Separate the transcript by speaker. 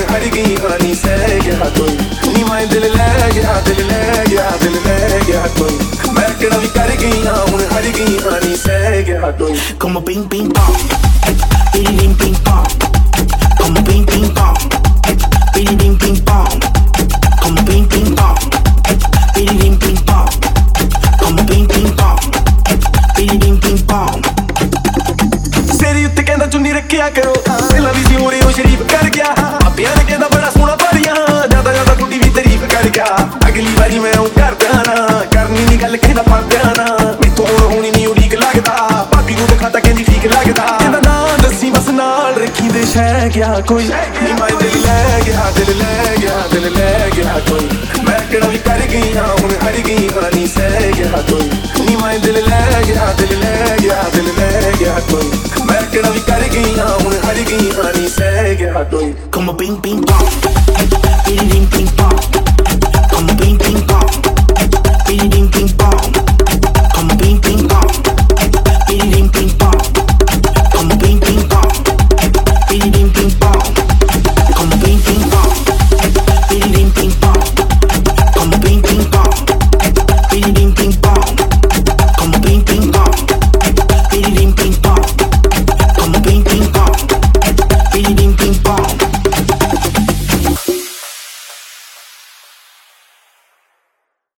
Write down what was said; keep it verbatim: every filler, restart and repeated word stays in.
Speaker 1: ਹਟ ਗਈ ਆਨੀ ਸਹਿ ਗਿਆ ਕੋਈ ਨੀ ਮੈਂ ਦਿਲ ਲੈ ਗਿਆ ਦਿਲ ਲੈ ਗਿਆ ਦਿਲ ਲੈ ਗਿਆ ਕੋਈ ਮੈਂ ਕਿਹੜਾ ਵੀ ਕਰ ਗਈ ਹਾਂ ਹੁਣ ਹਟ ਗਈ ਆਨੀ ਸਹਿ ਗਿਆ ਕੋਈ
Speaker 2: Como ping ping pong, ping ping ping pong. Como ping ping pong, ping ping ping pong. Como ping ping pong, ping ping ping pong. Como ping ping pong, ping ping ping pong.
Speaker 1: ਸੇਰੀ ਉੱਤੇ ਕਹਿੰਦਾ ਚੁੰਨੀ ਰੱਖਿਆ ਕਰੋ ਪਹਿਲਾਂ ਵੀ ਸੀ ਉਰੇ ਉਹ ਸ਼ਰੀਫ ਕਰ ਗਿਆ ਆਪਿਆਂ ਨੇ ਕਹਿੰਦਾ ਬੜਾ ਸੋਹਣਾ ਪੜਿਆ ਜਿਆਦਾ ਜਿਆਦਾ ਟੁੱਟੀ ਵੀ ਤਾਰੀਫ ਕਰ ਗਿਆ ਅਗਲੀ ਵਾਰੀ ਮੈਂ ਉਹ ਕਰਦਾ ਨਾ ਕਰਨੀ ਨੀ ਗੱਲ ਕਹਿੰਦਾ ਪੜਦਾ ਨਾ ਮੈਥੋਂ ਹੁਣ ਹੋਣੀ ਨੀ ਉਡੀਕ ਲੱਗਦਾ ਭਾਬੀ ਨੂੰ ਦਿਖਾਤਾ ਕਹਿੰਦੀ ਠੀਕ ਲੱਗਦਾ ਕਹਿੰਦਾ ਨਾ ਦੱਸੀ ਬਸ ਨਾਲ ਰੱਖੀ ਦੇ ਸ਼ਹਿ ਗਿਆ ਕੋਈ ਨੀ ਮੈਂ ਦਿਲ ਲੈ ਗਿਆ ਦਿਲ ਲੈ ਗਿਆ ਦਿਲ ਲੈ ਗਿਆ ਕੋਈ ਮੈਂ ਕਿਹੜਾ ਵੀ ਕਰ ਗਈ ਹਾਂ ਹੁਣ ਹਟ ਗਈ ਆਨੀ ਸਹਿ ਗਿਆ ਕੋਈ ਨੀ ਮੈਂ ਦਿਲ ਲੈ ਗਿਆ ਦਿਲ ਲੈ ਗਿਆ ਦਿਲ ਲੈ ਗਿਆ ਕੋਈ ਮੈਂ ਕਿਹੜਾ ਵੀ ਕਰ ਗਈ ਹਾਂ ਹੁਣ ਹਟ ਗਈ ਆਨੀ ਸਹਿ ਗਿਆ ਕੋਈ
Speaker 2: Como ping ping pong, ping ping ping pong. Como ping ping pong, ping ping ping pong.